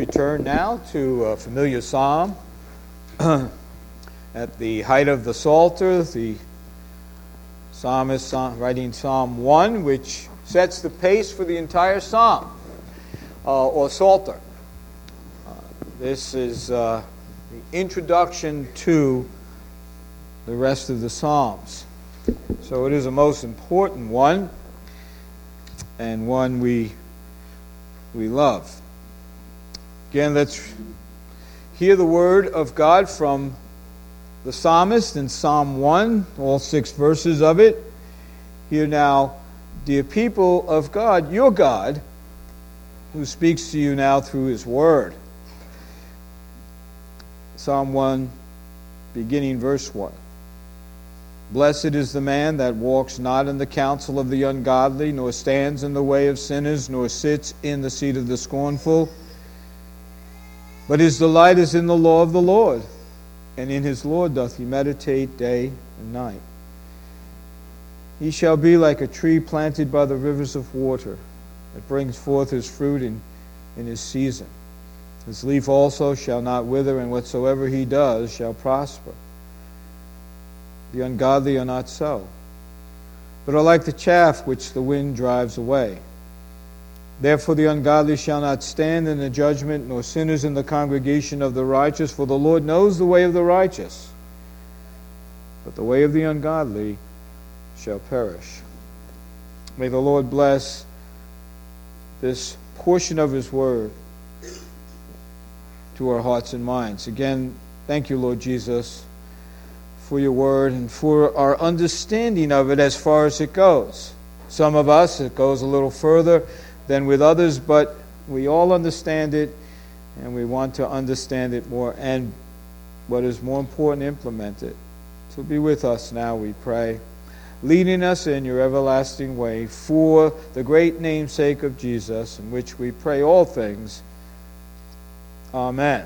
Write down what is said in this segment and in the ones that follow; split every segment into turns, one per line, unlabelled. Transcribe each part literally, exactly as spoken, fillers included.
return now to a familiar psalm. At the height of the Psalter, the psalmist writing Psalm one, which sets the pace for the entire psalm, uh, or Psalter. Uh, this is uh, the introduction to the rest of the psalms. So it is a most important one, and one we we love. Again, let's hear the word of God from the psalmist in Psalm one, all six verses of it. Hear now, dear people of God, your God, who speaks to you now through his word. Psalm one, beginning verse one. Blessed is the man that walks not in the counsel of the ungodly, nor stands in the way of sinners, nor sits in the seat of the scornful. But his delight is in the law of the Lord, and in his law doth he meditate day and night. He shall be like a tree planted by the rivers of water, that brings forth his fruit in, in his season. His leaf also shall not wither, and whatsoever he does shall prosper. The ungodly are not so, but are like the chaff which the wind drives away. Therefore the ungodly shall not stand in the judgment, nor sinners in the congregation of the righteous, for the Lord knows the way of the righteous, but the way of the ungodly shall perish. May the Lord bless this portion of his word to our hearts and minds. Again, thank you, Lord Jesus, for your word and for our understanding of it as far as it goes. Some of us, it goes a little further than with others, but we all understand it, and we want to understand it more, and what is more important, implement it. So be with us now, we pray, leading us in your everlasting way for the great namesake of Jesus, in which we pray all things. Amen.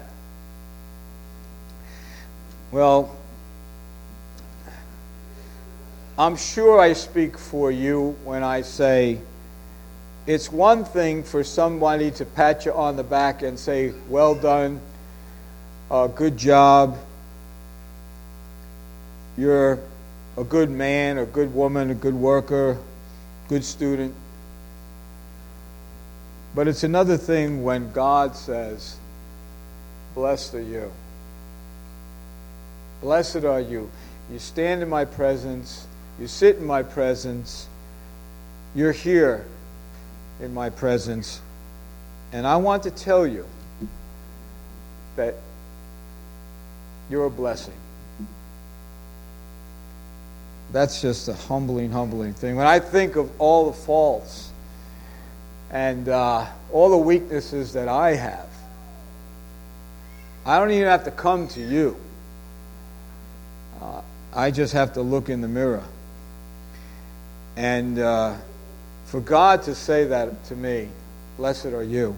Well, I'm sure I speak for you when I say it's one thing for somebody to pat you on the back and say, well done, uh, good job, you're a good man, a good woman, a good worker, good student. But it's another thing when God says, blessed are you. Blessed are you. You stand in my presence, you sit in my presence, you're here in my presence, and I want to tell you that you're a blessing. That's just a humbling, humbling thing. When I think of all the faults and uh, all the weaknesses that I have, I don't even have to come to you. Uh, I just have to look in the mirror. And uh, for God to say that to me, blessed are you,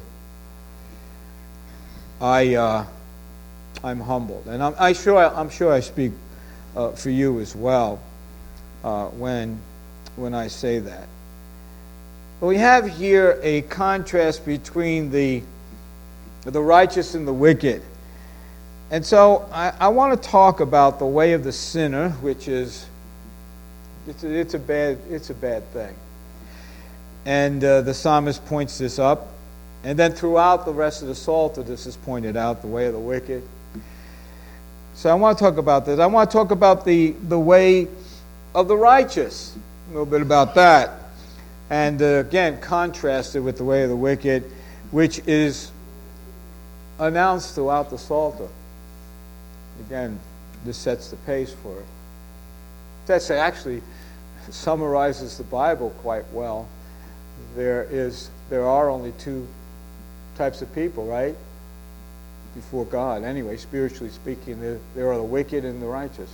I, uh, I'm humbled. And I'm, I sure, I'm sure I speak uh, for you as well uh, when, when I say that. But we have here a contrast between the, the righteous and the wicked. And so I, I want to talk about the way of the sinner, which is, it's a, it's a, bad, it's a bad thing. And uh, the psalmist points this up. And then throughout the rest of the Psalter, this is pointed out, the way of the wicked. So I want to talk about this. I want to talk about the, the way of the righteous. A little bit about that. And uh, again, contrasted with the way of the wicked, which is announced throughout the Psalter. Again, this sets the pace for it. That actually summarizes the Bible quite well. There is, there are only two types of people, right? Before God. Anyway, spiritually speaking, there, there are the wicked and the righteous.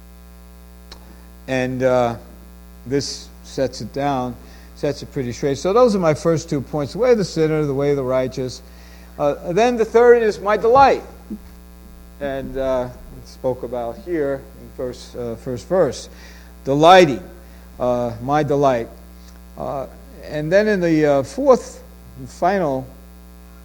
And uh, this sets it down, sets it pretty straight. So those are my first two points: the way of the sinner, the way of the righteous. Uh, then the third is my delight. And uh, spoke about here in first, uh, first verse. Delighting, uh, my delight. Uh, and then in the uh, fourth and final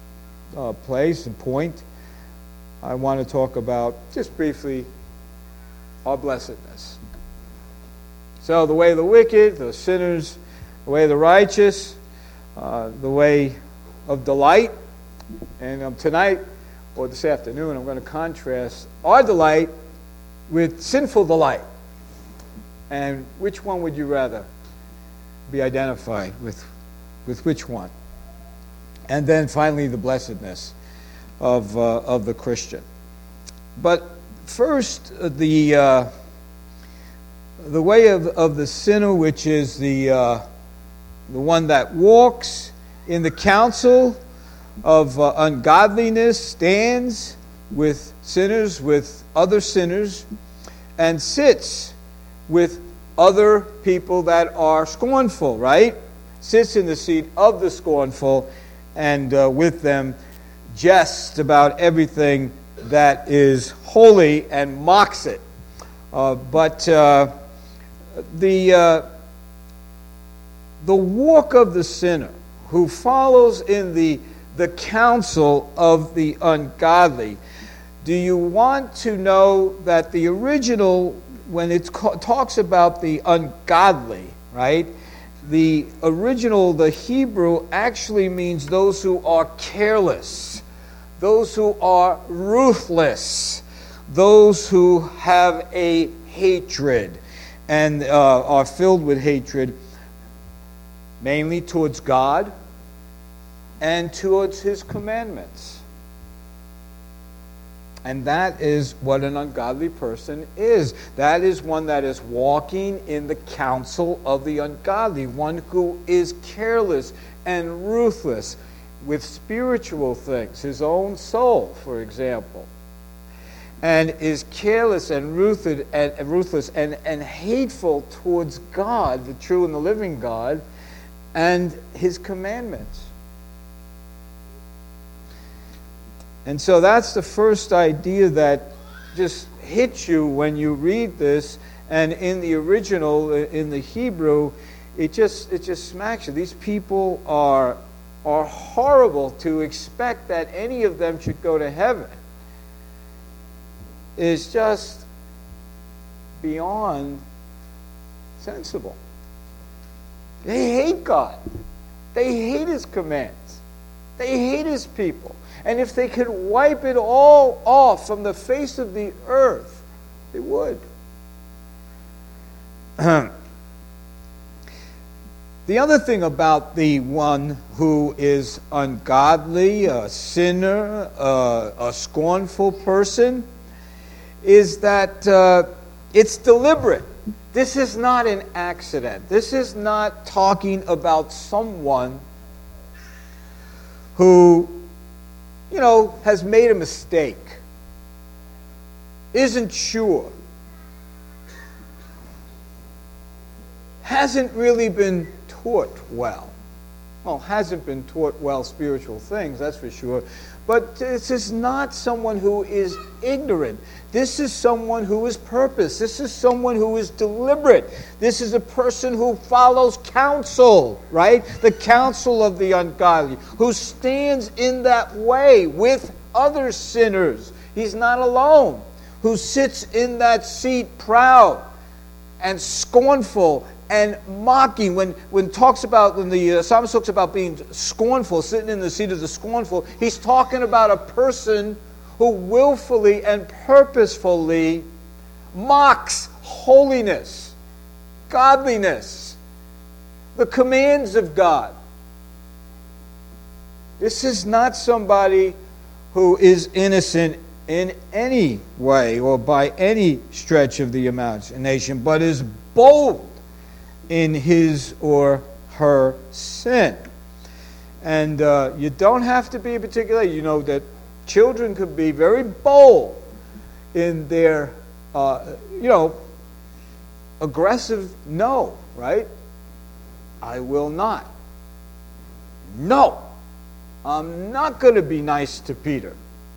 uh, place and point, I want to talk about, just briefly, our blessedness. So the way of the wicked, the sinners, the way of the righteous, uh, the way of delight. And um, tonight, or this afternoon, I'm going to contrast our delight with sinful delight. And which one would you rather be identified with? With which one? And then finally, the blessedness of uh, of the Christian. But first, uh, the uh, the way of, of the sinner, which is the uh, the one that walks in the counsel of uh, ungodliness, stands with sinners, with other sinners, and sits with other people that are scornful, right? Sits in the seat of the scornful, and uh, with them jests about everything that is holy and mocks it. Uh, but uh, the uh, the walk of the sinner who follows in the the counsel of the ungodly. Do you want to know that the original, when it talks about the ungodly, right? The original, the Hebrew, actually means those who are careless, those who are ruthless, those who have a hatred and uh, are filled with hatred, mainly towards God and towards His commandments. And that is what an ungodly person is. That is one that is walking in the counsel of the ungodly, one who is careless and ruthless with spiritual things, his own soul, for example, and is careless and ruthless and, and ruthless and, and hateful towards God, the true and the living God, and His commandments. And so that's the first idea that just hits you when you read this. And in the original, in the Hebrew, it just it just smacks you. These people are are horrible. To expect that any of them should go to heaven is just beyond sensible. They hate God. They hate His commands. They hate His people. And if they could wipe it all off from the face of the earth, they would. The other thing about the one who is ungodly, a sinner, uh, a scornful person, is that uh, it's deliberate. This is not an accident. This is not talking about someone who, you know, has made a mistake, isn't sure, hasn't really been taught well. Well, hasn't been taught well spiritual things, that's for sure. But this is not someone who is ignorant. This is someone who is purpose. This is someone who is deliberate. This is a person who follows counsel, right? The counsel of the ungodly, who stands in that way with other sinners. He's not alone. Who sits in that seat proud and scornful and mocking. When when talks about when the uh, psalmist talks about being scornful, sitting in the seat of the scornful, he's talking about a person who willfully and purposefully mocks holiness, godliness, the commands of God. This is not somebody who is innocent in any way or by any stretch of the imagination, but is bold in his or her sin. And uh, you don't have to be particular. You know that children could be very bold in their, uh, you know, aggressive no, right? I will not. No, I'm not going to be nice to Peter.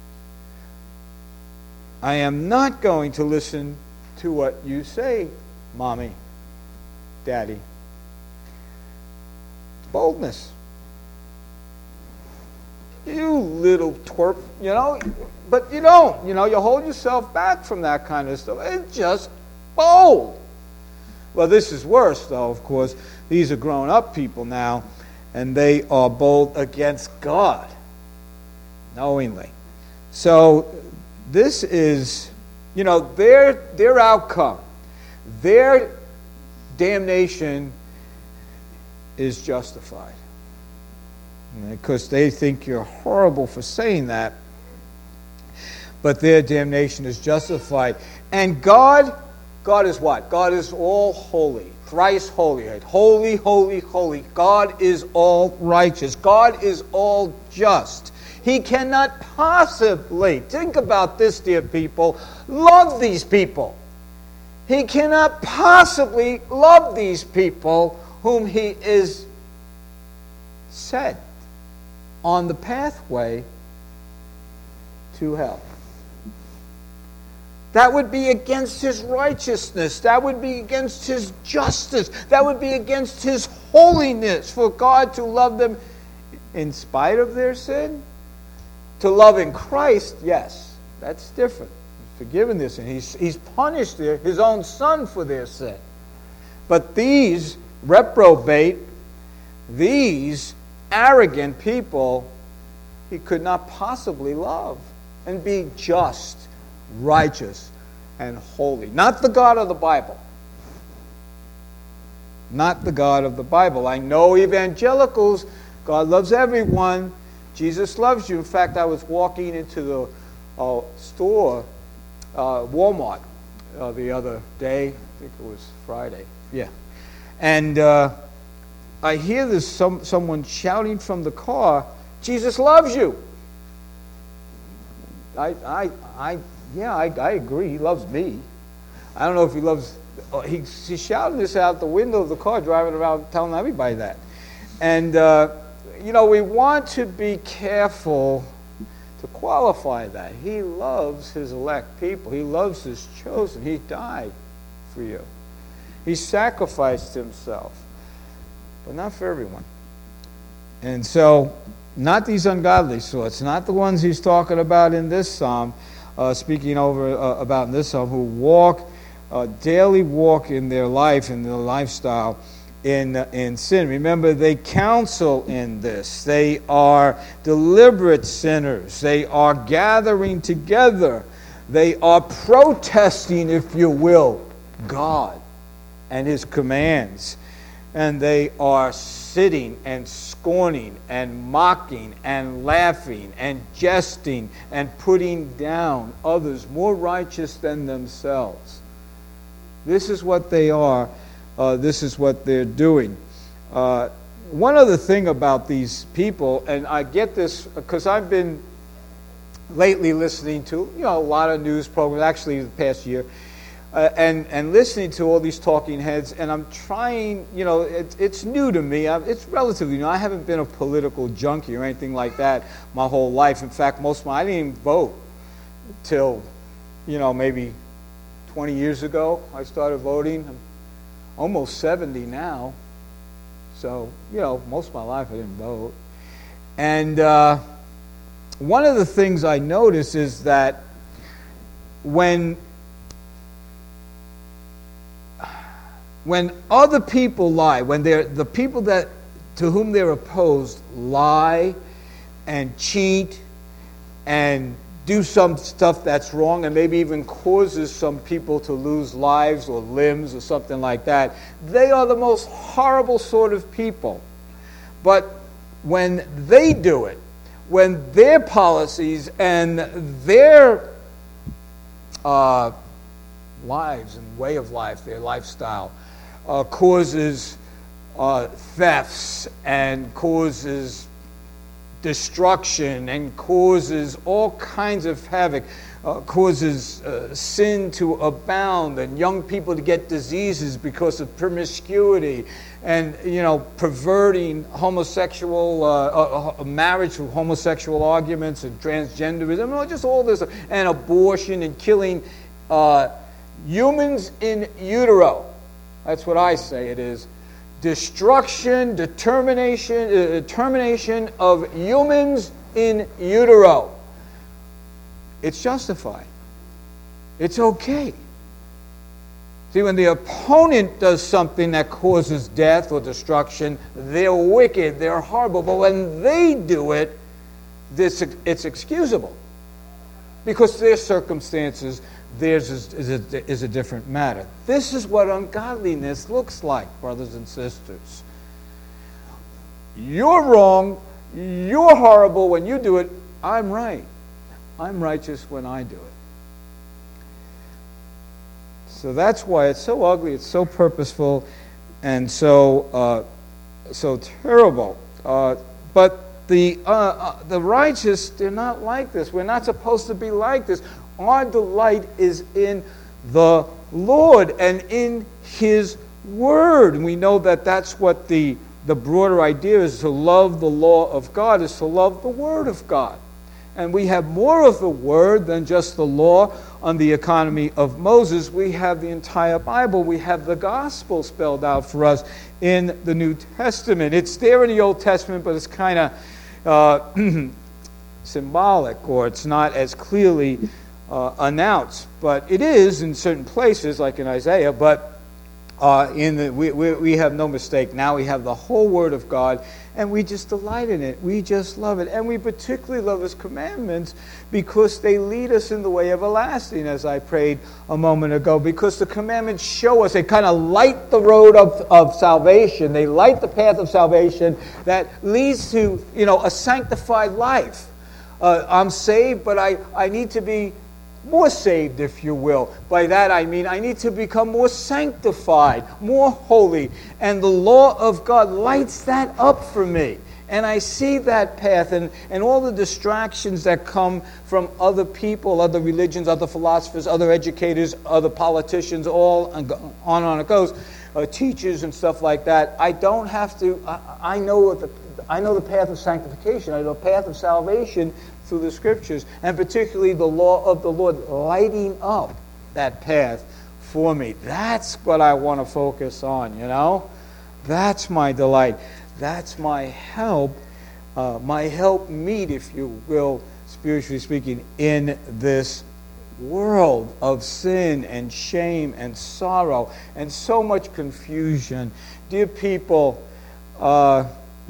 I am not going to listen to what you say, Mommy, Daddy. Boldness. You little twerp, you know. But you don't, you know, you hold yourself back from that kind of stuff. It's just bold. Well, this is worse, though, of course. These are grown-up people now, and they are bold against God, knowingly. So this is, you know, their, their outcome, their damnation is justified. Because they think you're horrible for saying that, but their damnation is justified. And God, God is what? God is all holy, thrice holy. Holy, holy, holy. God is all righteous. God is all just. He cannot possibly, think about this, dear people, love these people. He cannot possibly love these people whom he is set on the pathway to hell. That would be against his righteousness. That would be against his justice. That would be against his holiness for God to love them in spite of their sin. To love in Christ, yes, that's different. He's forgiven their sin. He's, he's punished their, his own son for their sin. But these reprobate, these arrogant people, he could not possibly love and be just, righteous, and holy. Not the God of the Bible. Not the God of the Bible. I know evangelicals, God loves everyone. Jesus loves you. In fact, I was walking into the uh, store, uh, Walmart, uh, the other day. I think it was Friday. Yeah. And uh, I hear this some someone shouting from the car, Jesus loves you. I, I, I, yeah, I, I agree. He loves me. I don't know if he loves. He, he's shouting this out the window of the car, driving around, telling everybody that. And uh, you know, we want to be careful to qualify that. He loves his elect people. He loves his chosen. He died for you. He sacrificed himself, but not for everyone. And so, not these ungodly sorts, not the ones he's talking about in this psalm, uh, speaking over uh, about in this psalm, who walk, uh, daily walk in their life, in their lifestyle, in uh, in sin. Remember, they counsel in this. They are deliberate sinners. They are gathering together. They are protesting, if you will, God and his commands. And they are sitting and scorning and mocking and laughing and jesting and putting down others more righteous than themselves. This is what they are. Uh, this is what they're doing. Uh, one other thing about these people, and I get this because I've been lately listening to, you know, a lot of news programs, actually the past year, Uh, and, and listening to all these talking heads, and I'm trying, you know, it, it's new to me. I, it's relatively new. I haven't been a political junkie or anything like that my whole life. In fact, most of my, I didn't even vote till, you know, maybe twenty years ago. I started voting. I'm almost seventy now. So, you know, most of my life I didn't vote. And uh, one of the things I notice is that when When other people lie, when they're the people that to whom they're opposed lie and cheat and do some stuff that's wrong and maybe even causes some people to lose lives or limbs or something like that, they are the most horrible sort of people. But when they do it, when their policies and their uh, lives and way of life, their lifestyle, Uh, causes uh, thefts and causes destruction and causes all kinds of havoc, uh, causes uh, sin to abound and young people to get diseases because of promiscuity and, you know, perverting homosexual uh, uh, marriage through homosexual arguments and transgenderism, you know, just all this, and abortion and killing uh, humans in utero. That's what I say it is. Destruction, determination, uh, determination of humans in utero, it's justified. It's okay. See, when the opponent does something that causes death or destruction, they're wicked, they're horrible. But when they do it, this, it's excusable. Because their circumstances, theirs is, is, a, is a different matter. This is what ungodliness looks like, brothers and sisters. You're wrong, you're horrible when you do it. I'm right. I'm righteous when I do it. So that's why it's so ugly, it's so purposeful, and so uh, so terrible. Uh, but the uh, uh, the righteous, they're not like this. We're not supposed to be like this. Our delight is in the Lord and in His Word. And we know that that's what the, the broader idea is, to love the law of God, is to love the Word of God. And we have more of the Word than just the law on the economy of Moses. We have the entire Bible. We have the gospel spelled out for us in the New Testament. It's there in the Old Testament, but it's kind of uh, symbolic, or it's not as clearly uh, announced. But it is in certain places, like in Isaiah, but uh, in the, we, we, we have no mistake. Now we have the whole Word of God, and we just delight in it. We just love it. And we particularly love His commandments because they lead us in the way everlasting, as I prayed a moment ago, because the commandments show us, they kind of light the road of, of salvation. They light the path of salvation that leads to, you know, a sanctified life. Uh, I'm saved, but I, I need to be more saved, if you will. By that I mean I need to become more sanctified, more holy. And the law of God lights that up for me. And I see that path, and, and all the distractions that come from other people, other religions, other philosophers, other educators, other politicians, all on and on it goes, uh, teachers and stuff like that. I don't have to, I, I know what the I know the path of sanctification. I know the path of salvation through the Scriptures, and particularly the law of the Lord lighting up that path for me. That's what I want to focus on, you know? That's my delight. That's my help, uh, my help meet, if you will, spiritually speaking, in this world of sin and shame and sorrow and so much confusion. Dear people, uh,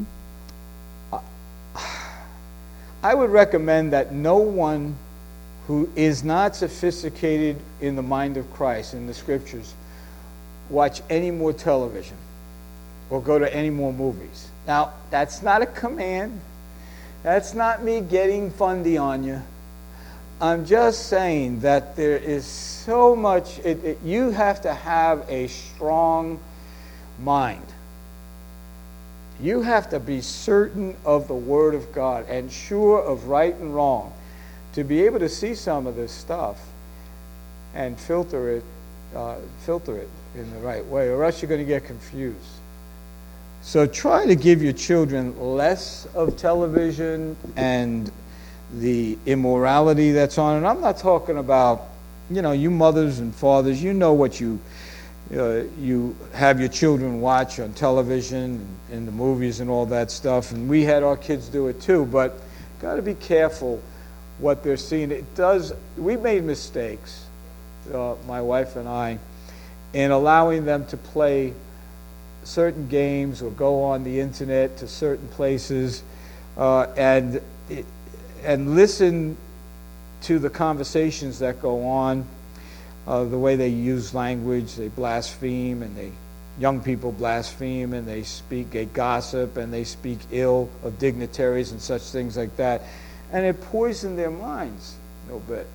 I would recommend that no one who is not sophisticated in the mind of Christ, in the Scriptures, watch any more television or go to any more movies. Now, that's not a command. That's not me getting fundy on you. I'm just saying that there is so much, it, it, you have to have a strong mind. You have to be certain of the Word of God and sure of right and wrong to be able to see some of this stuff and filter it, uh, filter it in the right way, or else you're going to get confused. So try to give your children less of television and the immorality that's on it. I'm not talking about, you know, you mothers and fathers, you know what you uh, you have your children watch on television and in the movies and all that stuff, and we had our kids do it too, but got to be careful what they're seeing. It does, we made mistakes, uh, my wife and I, in allowing them to play certain games or go on the internet to certain places uh, and it, and listen to the conversations that go on, uh, the way they use language, they blaspheme, and they young people blaspheme, and they speak, they gossip, and they speak ill of dignitaries and such things like that, and it poisoned their minds a little bit.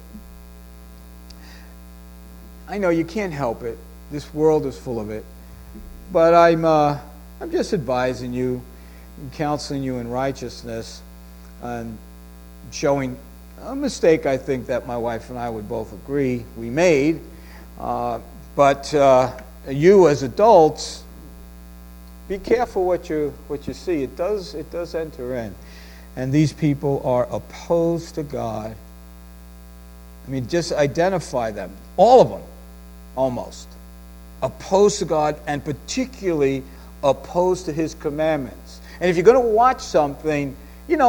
I know you can't help it. This world is full of it. But I'm uh, I'm just advising you and counseling you in righteousness and showing a mistake I think that my wife and I would both agree we made. Uh, but uh, you as adults, be careful what you what you see. It does it does enter in. And these people are opposed to God. I mean, just identify them. All of them, almost. Opposed to God, and particularly opposed to His commandments. And if you're going to watch something, you know,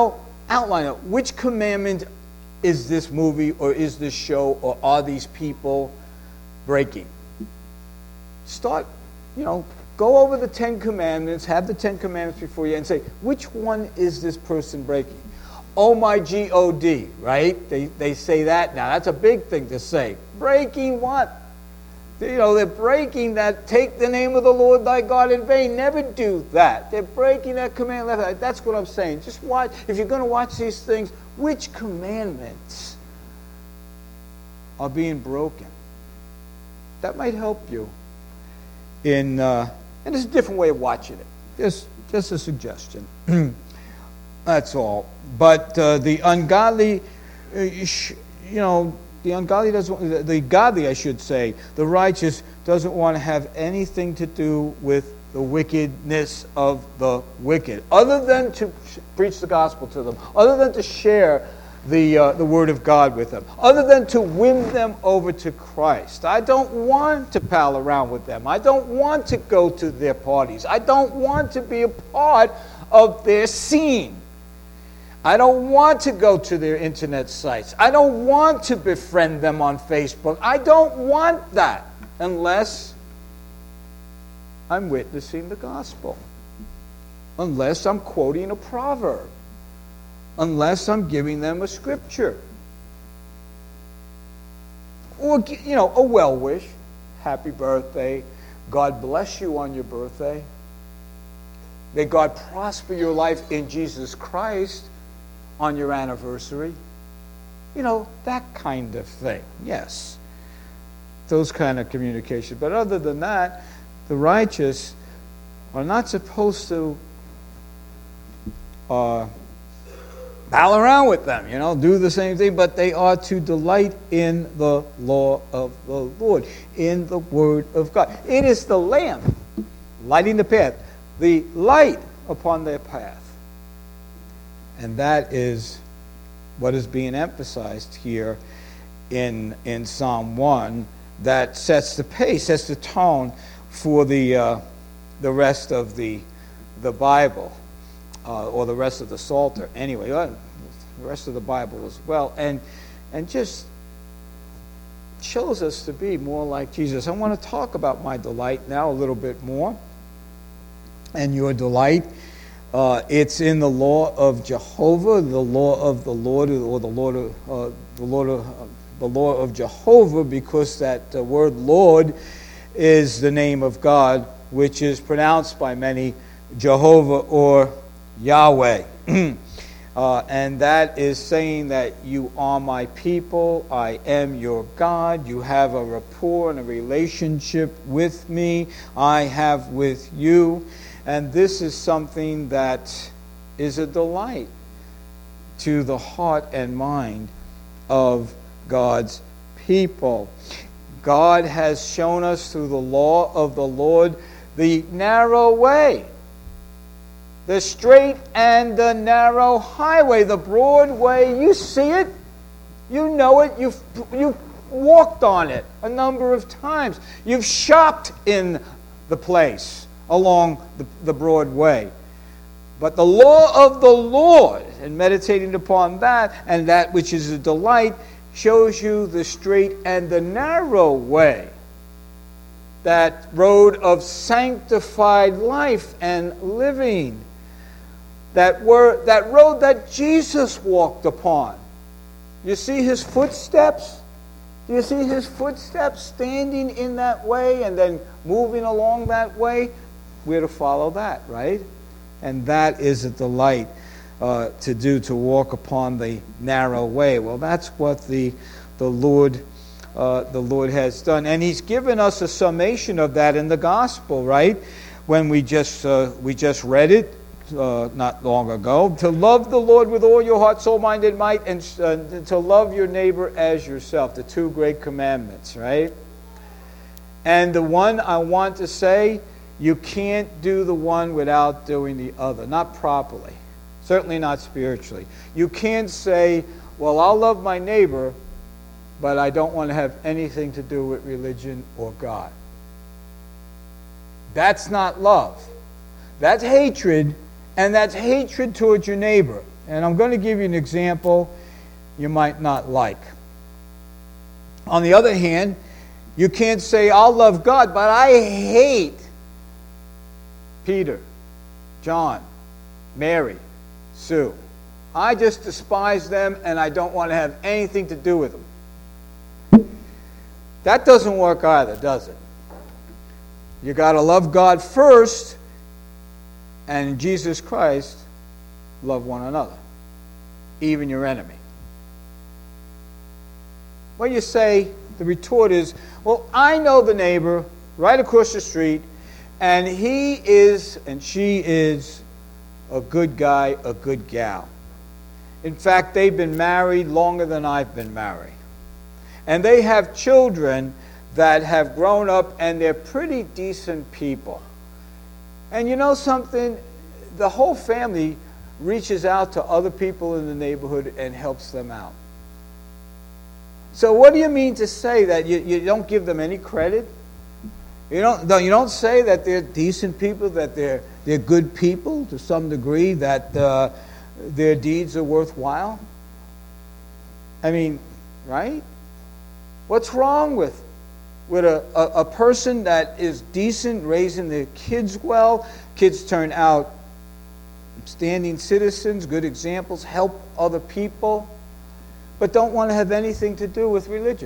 outline it. Which commandment is this movie or is this show or are these people breaking? Start, you know, go over the Ten Commandments, have the Ten Commandments before you and say, which one is this person breaking? Oh my G O D, right? They, they say that now. That's a big thing to say. Breaking what? You know, they're breaking that, take the name of the Lord thy God in vain. Never do that. They're breaking that command. That's what I'm saying. Just watch. If you're going to watch these things, which commandments are being broken? That might help you. In uh, and it's a different way of watching it. Just, just a suggestion. That's all. But uh, the ungodly, uh, you, sh- you know, the ungodly doesn't. The godly, I should say, the righteous doesn't want to have anything to do with the wickedness of the wicked, other than to sh- preach the gospel to them, other than to share the uh, the word of God with them, other than to win them over to Christ. I don't want to pal around with them. I don't want to go to their parties. I don't want to be a part of their scene. I don't want to go to their internet sites. I don't want to befriend them on Facebook. I don't want that unless I'm witnessing the gospel, unless I'm quoting a proverb, unless I'm giving them a scripture, or, you know, a well wish, happy birthday, God bless you on your birthday, may God prosper your life in Jesus Christ on your anniversary. You know, that kind of thing. Yes. Those kind of communication. But other than that, the righteous are not supposed to uh, pal around with them, you know, do the same thing, but they are to delight in the law of the Lord, in the word of God. It is the lamp lighting the path, the light upon their path. And that is what is being emphasized here in in Psalm one, that sets the pace, sets the tone for the uh, the rest of the the Bible, uh, or the rest of the Psalter. Anyway, uh, the rest of the Bible as well, and and just shows us to be more like Jesus. I want to talk about my delight now a little bit more, and your delight. Uh, it's in the law of Jehovah, the law of the Lord, or the Lord of uh, the Lord of uh, the law of Jehovah, because that uh, word Lord is the name of God, which is pronounced by many Jehovah or Yahweh, uh, and that is saying that you are my people, I am your God. You have a rapport and a relationship with me. I have with you. And this is something that is a delight to the heart and mind of God's people. God has shown us through the law of the Lord the narrow way, the straight and the narrow highway, the broad way. You see it, you know it, you've, you've walked on it a number of times. You've shopped in the place along the, the broad way. But the law of the Lord, and meditating upon that, and that which is a delight, shows you the straight and the narrow way, that road of sanctified life and living, that were that road that Jesus walked upon. You see his footsteps? Do you see his footsteps standing in that way and then moving along that way? We're to follow that, right? And that is a delight uh, to do, to walk upon the narrow way. Well, that's what the the Lord uh, the Lord has done, and He's given us a summation of that in the gospel, right? When we just uh, we just read it uh, not long ago, to love the Lord with all your heart, soul, mind, and might, and uh, to love your neighbor as yourself. The two great commandments, right? And the one I want to say, you can't do the one without doing the other, not properly, certainly not spiritually. You can't say, well, I'll love my neighbor, but I don't want to have anything to do with religion or God. That's not love. That's hatred, and that's hatred towards your neighbor. And I'm going to give you an example you might not like. On the other hand, you can't say, I'll love God, but I hate Peter, John, Mary, Sue. I just despise them and I don't want to have anything to do with them. That doesn't work either, does it? You got to love God first, and in Jesus Christ, love one another, even your enemy. Well, you say, the retort is, well, I know the neighbor right across the street, and he is and she is a good guy, a good gal. In fact, they've been married longer than I've been married. And they have children that have grown up, and they're pretty decent people. And you know something? The whole family reaches out to other people in the neighborhood and helps them out. So what do you mean to say that you, you don't give them any credit? You don't, you don't say that they're decent people, that they're, they're good people to some degree, that uh, their deeds are worthwhile? I mean, right? What's wrong with, with a, a, a person that is decent, raising their kids well, kids turn out upstanding citizens, good examples, help other people, but don't want to have anything to do with religion?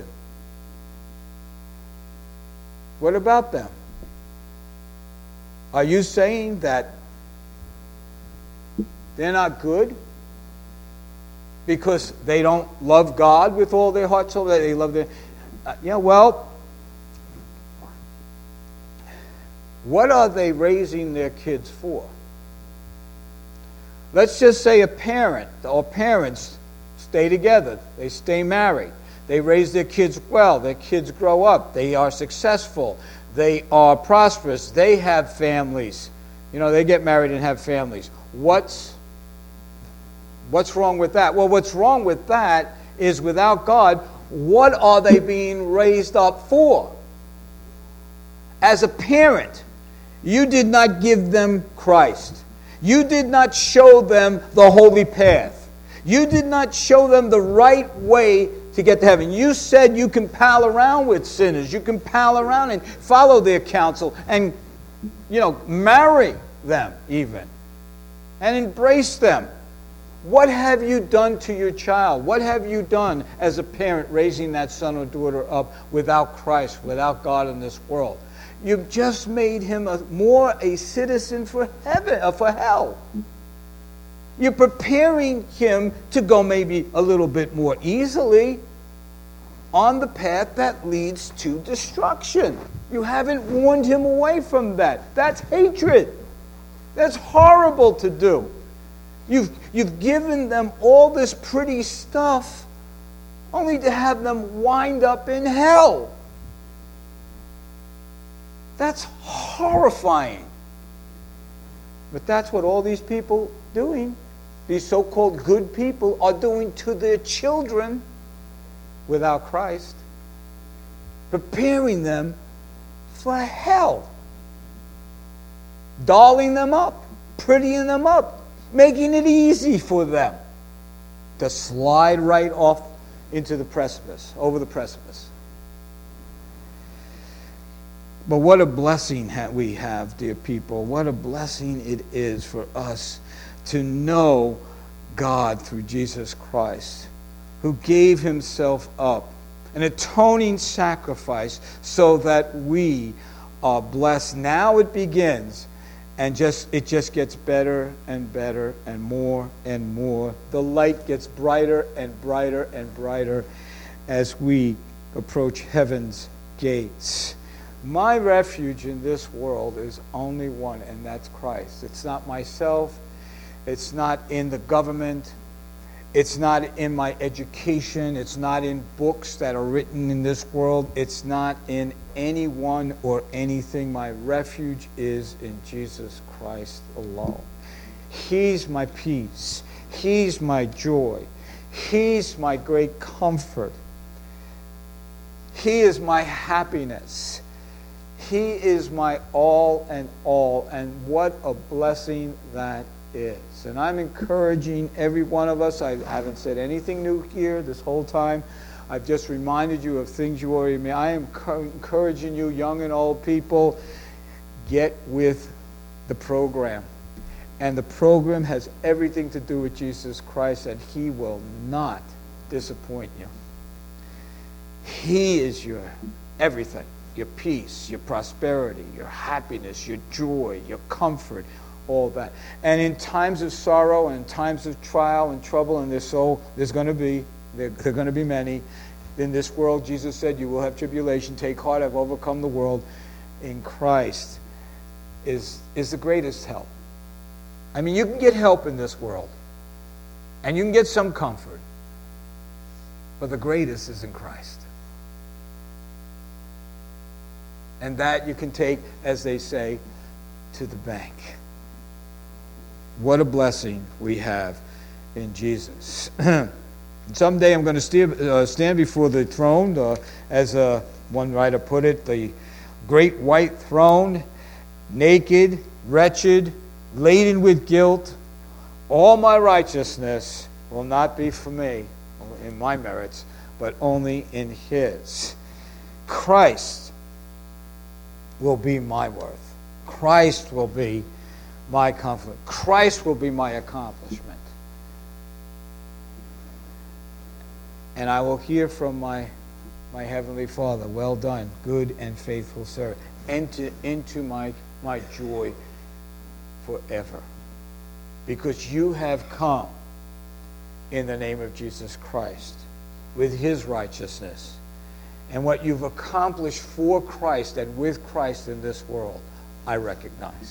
What about them? Are you saying that they're not good because they don't love God with all their heart, soul, that they love their... Uh, yeah, well, what are they raising their kids for? Let's just say a parent or parents stay together. They stay married. They raise their kids well. Their kids grow up. They are successful. They are prosperous. They have families. You know, they get married and have families. What's, what's wrong with that? Well, what's wrong with that is, without God, what are they being raised up for? As a parent, you did not give them Christ. You did not show them the holy path. You did not show them the right way to get to heaven. You said you can pal around with sinners. You can pal around and follow their counsel and, you know, marry them even and embrace them. What have you done to your child? What have you done as a parent raising that son or daughter up without Christ, without God in this world? You've just made him a, more a citizen for heaven, uh, for hell. You're preparing him to go maybe a little bit more easily on the path that leads to destruction. You haven't warned him away from that. That's hatred. That's horrible to do. You've, you've given them all this pretty stuff only to have them wind up in hell. That's horrifying. But that's what all these people doing, these so-called good people, are doing to their children without Christ, preparing them for hell, dolling them up, prettying them up, making it easy for them to slide right off into the precipice, over the precipice. But what a blessing we have, dear people. What a blessing it is for us to know God through Jesus Christ, who gave himself up, an atoning sacrifice, so that we are blessed. Now it begins, and just it just gets better and better and more and more. The light gets brighter and brighter and brighter as we approach heaven's gates. My refuge in this world is only one, and that's Christ. It's not myself. It's not in the government. It's not in my education. It's not in books that are written in this world. It's not in anyone or anything. My refuge is in Jesus Christ alone. He's my peace. He's my joy. He's my great comfort. He is my happiness. He is my all and all, and what a blessing that is. And I'm encouraging every one of us. I haven't said anything new here this whole time. I've just reminded you of things you already made. I am encouraging you, young and old people, get with the program. And the program has everything to do with Jesus Christ, and He will not disappoint you. He is your everything, your peace, your prosperity, your happiness, your joy, your comfort, all that. And in times of sorrow and in times of trial and trouble, and there's so there's going to be there, there are going to be many in this world. Jesus said, "You will have tribulation. Take heart, I've overcome the world." In Christ is is the greatest help. I mean, you can get help in this world, and you can get some comfort, but the greatest is in Christ. And that you can take, as they say, to the bank. What a blessing we have in Jesus. Someday I'm going to stand, uh, stand before the throne, uh, as uh, one writer put it, the great white throne, naked, wretched, laden with guilt. All my righteousness will not be for me, in my merits, but only in His. Christ will be my worth. Christ will be my comfort. Christ will be my accomplishment. And I will hear from my, my Heavenly Father, "Well done, good and faithful servant. Enter into my, my joy forever. Because you have come in the name of Jesus Christ with His righteousness. And what you've accomplished for Christ and with Christ in this world, I recognize."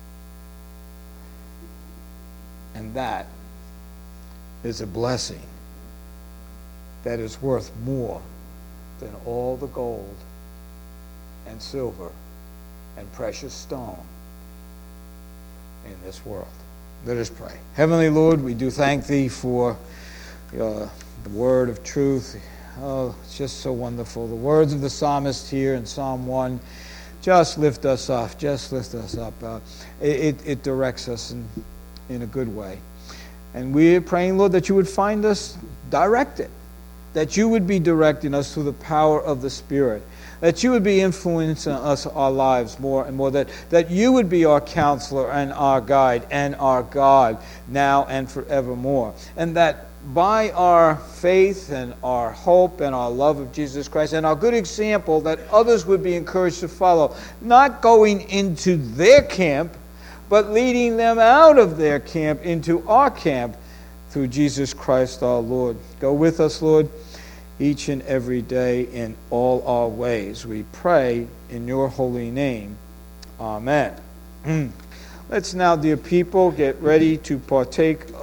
And that is a blessing that is worth more than all the gold and silver and precious stone in this world. Let us pray. Heavenly Lord, we do thank Thee for uh, the word of truth. Oh, it's just so wonderful. The words of the psalmist here in Psalm one just lift us up. Just lift us up. Uh, it, it directs us in, in a good way. And we're praying, Lord, that You would find us directed. That You would be directing us through the power of the Spirit. That You would be influencing us, our lives more and more. That, that You would be our counselor and our guide and our God now and forevermore. And that by our faith and our hope and our love of Jesus Christ and our good example, that others would be encouraged to follow, not going into their camp, but leading them out of their camp into our camp through Jesus Christ our Lord. Go with us, Lord, each and every day in all our ways. We pray in Your holy name. Amen. Let's now, dear people, get ready to partake